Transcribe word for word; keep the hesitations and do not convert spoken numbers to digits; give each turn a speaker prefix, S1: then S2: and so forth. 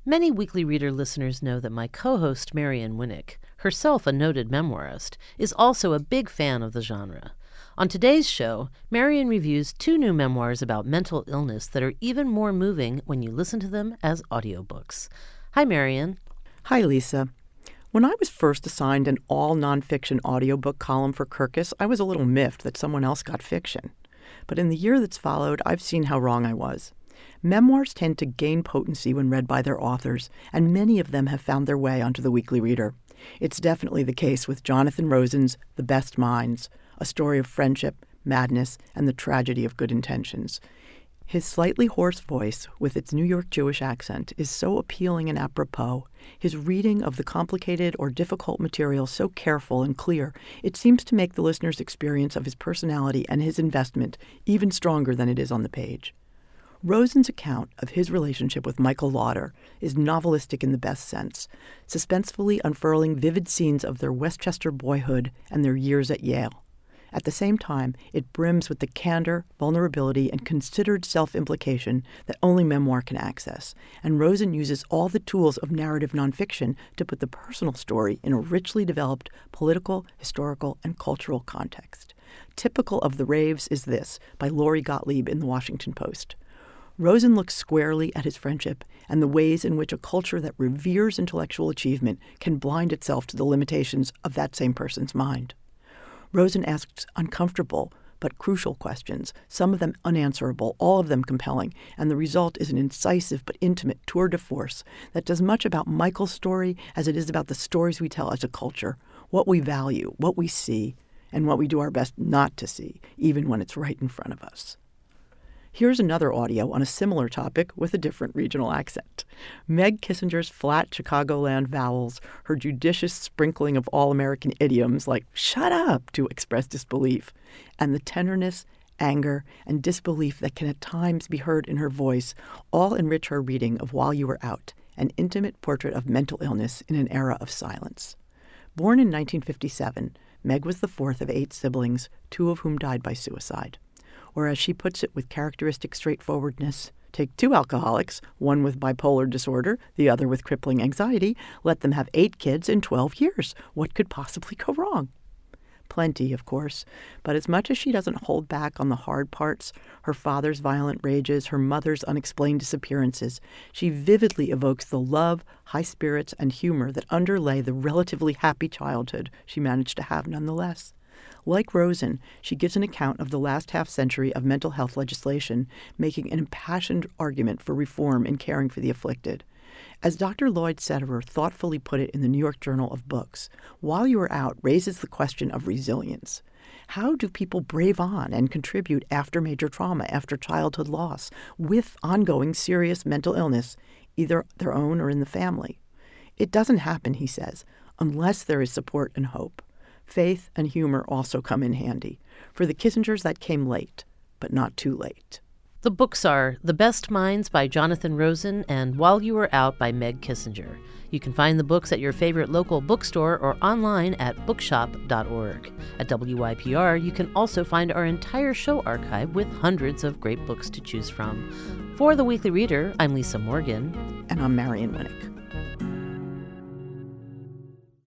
S1: Many Weekly Reader listeners know that my co-host Marian Winnick, herself a noted memoirist, is also a big fan of the genre. On today's show, Marian reviews two new memoirs about mental illness that are even more moving when you listen to them as audiobooks. Hi, Marian.
S2: Hi, Lisa. When I was first assigned an all-nonfiction audiobook column for Kirkus, I was a little miffed that someone else got fiction. But in the year that's followed, I've seen how wrong I was. Memoirs tend to gain potency when read by their authors, and many of them have found their way onto the Weekly Reader. It's definitely the case with Jonathan Rosen's The Best Minds, a story of friendship, madness, and the tragedy of good intentions. His slightly hoarse voice, with its New York Jewish accent, is so appealing and apropos. His reading of the complicated or difficult material so careful and clear, it seems to make the listener's experience of his personality and his investment even stronger than it is on the page. Rosen's account of his relationship with Michael Lauder is novelistic in the best sense, suspensefully unfurling vivid scenes of their Westchester boyhood and their years at Yale. At the same time, it brims with the candor, vulnerability, and considered self-implication that only memoir can access, and Rosen uses all the tools of narrative nonfiction to put the personal story in a richly developed political, historical, and cultural context. Typical of The Raves is this, by Lori Gottlieb in The Washington Post. Rosen looks squarely at his friendship and the ways in which a culture that reveres intellectual achievement can blind itself to the limitations of that same person's mind. Rosen asks uncomfortable but crucial questions, some of them unanswerable, all of them compelling, and the result is an incisive but intimate tour de force that does much about Michael's story as it is about the stories we tell as a culture, what we value, what we see, and what we do our best not to see, even when it's right in front of us. Here's another audio on a similar topic with a different regional accent. Meg Kissinger's flat Chicagoland vowels, her judicious sprinkling of all-American idioms like "shut up" to express disbelief, and the tenderness, anger, and disbelief that can at times be heard in her voice all enrich her reading of While You Were Out, an intimate portrait of mental illness in an era of silence. Born in nineteen fifty-seven, Meg was the fourth of eight siblings, two of whom died by suicide. Or as she puts it with characteristic straightforwardness, take two alcoholics, one with bipolar disorder, the other with crippling anxiety, let them have eight kids in twelve years. What could possibly go wrong? Plenty, of course, but as much as she doesn't hold back on the hard parts, her father's violent rages, her mother's unexplained disappearances, she vividly evokes the love, high spirits, and humor that underlay the relatively happy childhood she managed to have nonetheless. Like Rosen, she gives an account of the last half-century of mental health legislation, making an impassioned argument for reform in caring for the afflicted. As Doctor Lloyd Sederer thoughtfully put it in the New York Journal of Books, While You Were Out raises the question of resilience. How do people brave on and contribute after major trauma, after childhood loss, with ongoing serious mental illness, either their own or in the family? It doesn't happen, he says, unless there is support and hope. Faith and humor also come in handy. For the Kissingers, that came late, but not too late.
S1: The books are The Best Minds by Jonathan Rosen and While You Were Out by Meg Kissinger. You can find the books at your favorite local bookstore or online at bookshop dot org. At W Y P R, you can also find our entire show archive with hundreds of great books to choose from. For The Weekly Reader, I'm Lisa Morgan.
S2: And I'm Marian Winnick.